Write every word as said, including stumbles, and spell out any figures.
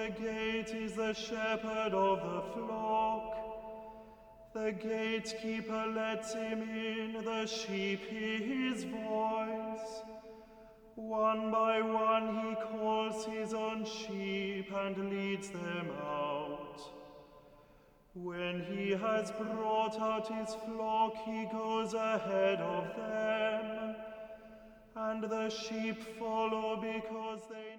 the gate is the shepherd of the flock. The gatekeeper lets him in, the sheep hear his voice. One by one he calls his own sheep and leads them out. When he has brought out his flock, he goes ahead of them, and the sheep follow because they